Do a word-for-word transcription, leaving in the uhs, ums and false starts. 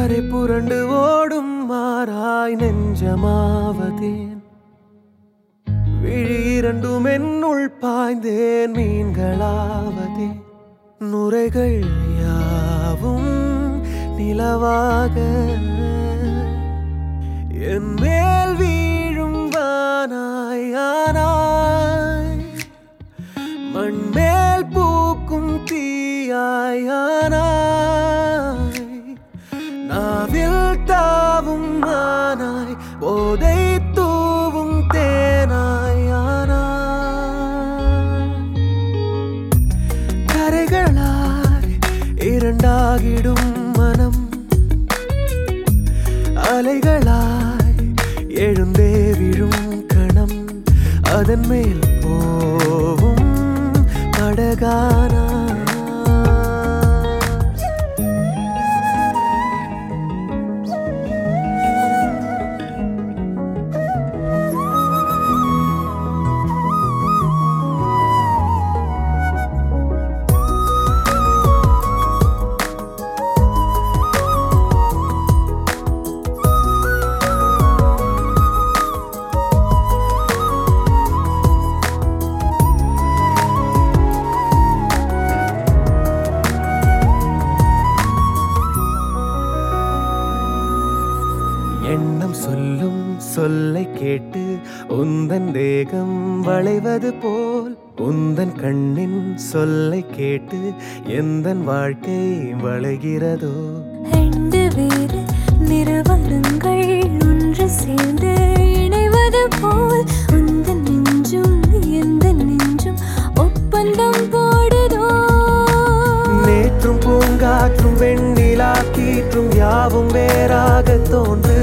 கரை புரண்டு ஓடும் மாறாய் நெஞ்சமாவதேன் விழி இரண்டும் என்னுள் பாய்ந்தேன் மீன்களாவதே நுரைகள் யாவும் நிலவாக என் மேல் வீழும் வானாய் ஆனாய் மண்மேல் பூக்கும் தீயாய் ஆனாய் நாவில் தாவும் ஆனாய் போதை தூவும் தேனாய் ஆனாய் கரைகளாய் இரண்டாகிடும் மனம் அலைகளாய் எழுந்தே விழும் கணம் அதன் மேல் போவும் படகானா எண்ணம் சொல்லும் சொல்லை கேட்டு உந்தன் தேகம் வளைவது போல் உந்தன் கண்ணின் சொல்லை கேட்டு எந்தன் வாழ்க்கை வளைகிறதோ ரெண்டு வேறு நிறுவனங்கள் ஒன்று சேர்ந்து இணைவது போல் உந்தன் நெஞ்சும் எந்த நெஞ்சும் ஒப்பந்தம் போடுதோ நேற்றும் பூங்காற்றும் வெண்ணிலா கீற்றும் யாவும் வேறாக தோன்று